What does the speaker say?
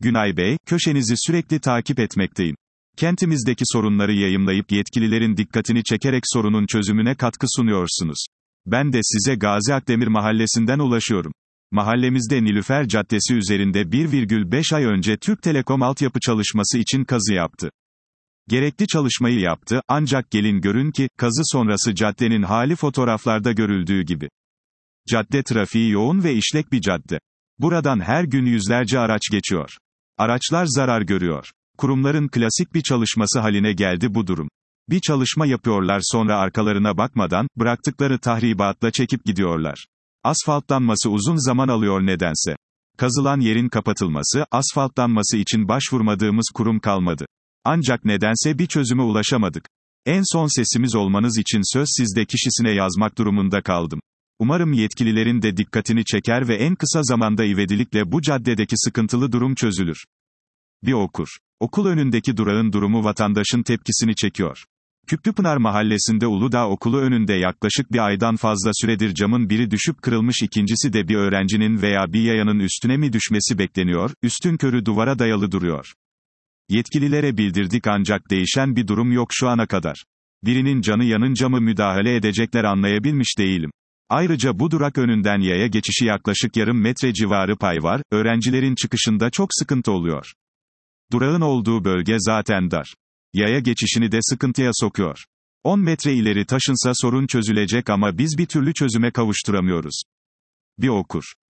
Günay Bey, köşenizi sürekli takip etmekteyim. Kentimizdeki sorunları yayımlayıp yetkililerin dikkatini çekerek sorunun çözümüne katkı sunuyorsunuz. Ben de size Gazi Akdemir Mahallesi'nden ulaşıyorum. Mahallemizde Nilüfer Caddesi üzerinde 1,5 ay önce Türk Telekom altyapı çalışması için kazı yaptı. Gerekli çalışmayı yaptı, ancak gelin görün ki, kazı sonrası caddenin hali fotoğraflarda görüldüğü gibi. Cadde trafiği yoğun ve işlek bir cadde. Buradan her gün yüzlerce araç geçiyor. Araçlar zarar görüyor. Kurumların klasik bir çalışması haline geldi bu durum. Bir çalışma yapıyorlar, sonra arkalarına bakmadan, bıraktıkları tahribatla çekip gidiyorlar. Asfaltlanması uzun zaman alıyor nedense. Kazılan yerin kapatılması, asfaltlanması için başvurmadığımız kurum kalmadı. Ancak nedense bir çözüme ulaşamadık. En son sesimiz olmanız için söz sizde kişisine yazmak durumunda kaldım. Umarım yetkililerin de dikkatini çeker ve en kısa zamanda ivedilikle bu caddedeki sıkıntılı durum çözülür. Bir okur. Okul önündeki durağın durumu vatandaşın tepkisini çekiyor. Küplüpınar Mahallesi'nde Uludağ Okulu önünde yaklaşık bir aydan fazla süredir camın biri düşüp kırılmış, ikincisi de bir öğrencinin veya bir yayanın üstüne mi düşmesi bekleniyor, üstünkörü duvara dayalı duruyor. Yetkililere bildirdik ancak değişen bir durum yok şu ana kadar. Birinin canı yanınca mı müdahale edecekler anlayabilmiş değilim. Ayrıca bu durak önünden yaya geçişi yaklaşık yarım metre civarı pay var, öğrencilerin çıkışında çok sıkıntı oluyor. Durağın olduğu bölge zaten dar. Yaya geçişini de sıkıntıya sokuyor. 10 metre ileri taşınsa sorun çözülecek ama biz bir türlü çözüme kavuşturamıyoruz. Bir okur.